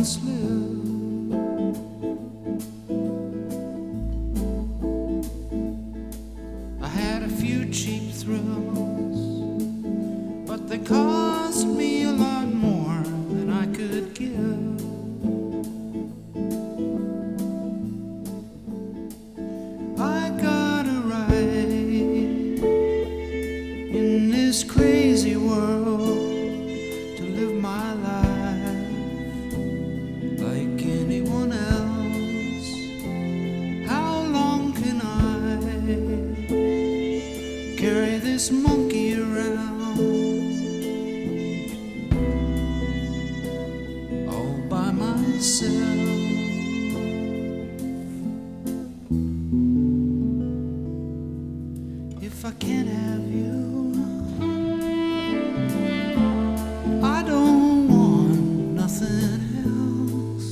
once lived. I had a few cheap thrills, but they cost me a lot more than I could give. I got a right in this crazy world to live my life like anyone else. How long can I carry this monkey around all by myself? If I can't have you, I don't want nothing else.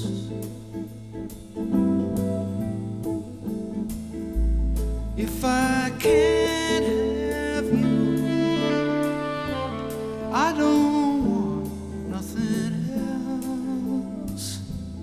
If I can't have you, I don't want nothing else.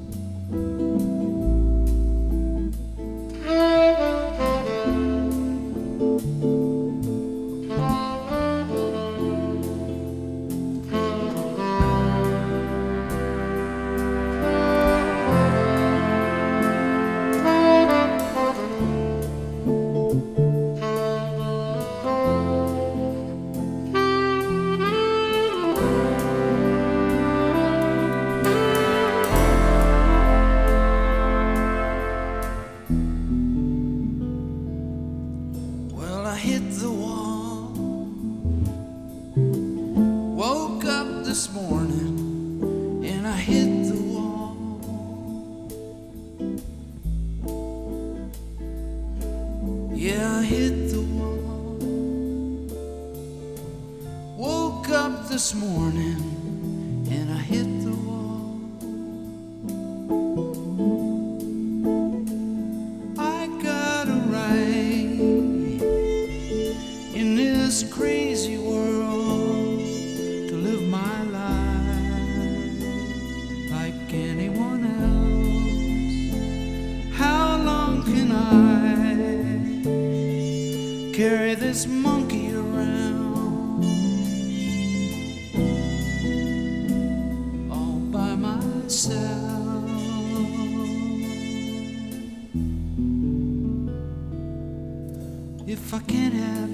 I hit the wall, woke up this morning and I hit the wall. Yeah, I hit the wall. Woke up this morning and I hit the wall. I got a right in this crazy world to live my life like anyone else. How long can I carry this monkey around all by myself? If I can't have